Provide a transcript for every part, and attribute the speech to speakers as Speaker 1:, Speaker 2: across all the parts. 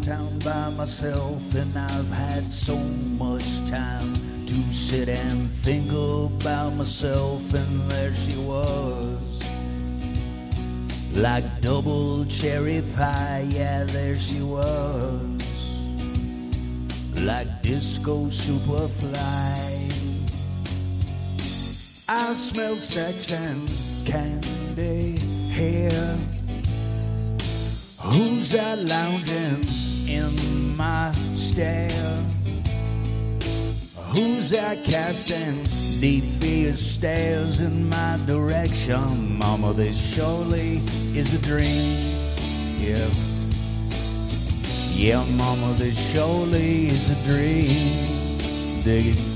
Speaker 1: downtown by myself, and I've had so much time to sit and think about myself, and there she was, like double cherry pie, yeah, there she was, like disco superfly. I smell sex and candy here. Who's that lounging in my stare? Who's that casting deep fierce stares in my direction? Mama, this surely is a dream. Yeah, yeah, mama, this surely is a dream. Dig it.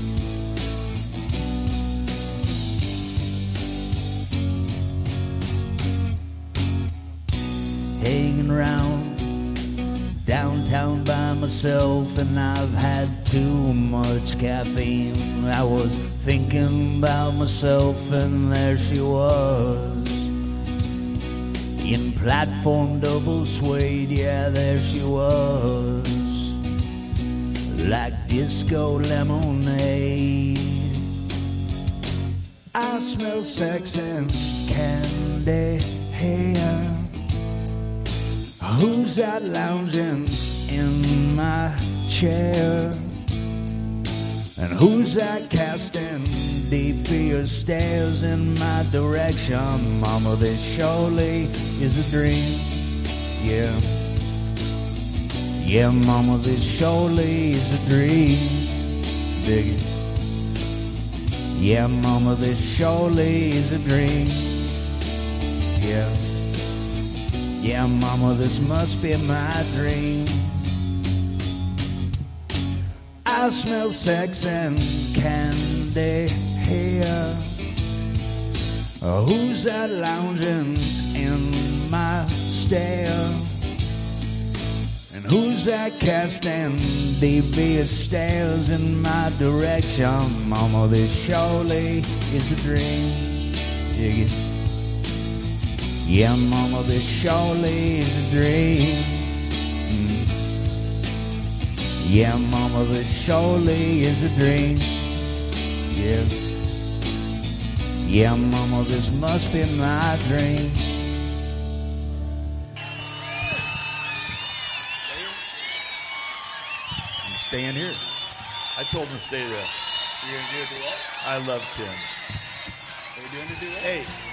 Speaker 1: Hanging around downtown by myself, and I've had too much caffeine. I was thinking about myself, and there she was, in platform double suede, yeah, there she was, like disco lemonade. I smell sex and candy here. Who's that lounging in my chair? And who's that casting deep fierce stares in my direction? Mama, this surely is a dream. Yeah, yeah, mama, this surely is a dream. Dig it. Yeah, mama, this surely is a dream. Yeah. Yeah, mama, this must be my dream. I smell sex and candy here. Who's that lounging in my stare? And who's that casting devious stares in my direction? Mama, this surely is a dream. Dig it. Yeah, mama, this surely is a dream. Yeah, mama, this surely is a dream. Yeah, yeah, mama, this must be my dream.
Speaker 2: I'm staying here. I told him to stay there.
Speaker 3: You're gonna do a duet?
Speaker 2: I love Tim.
Speaker 3: Are we doing a duet?
Speaker 2: Hey.